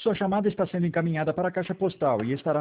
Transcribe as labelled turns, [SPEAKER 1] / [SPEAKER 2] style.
[SPEAKER 1] Sua chamada está sendo encaminhada para a caixa postal e estará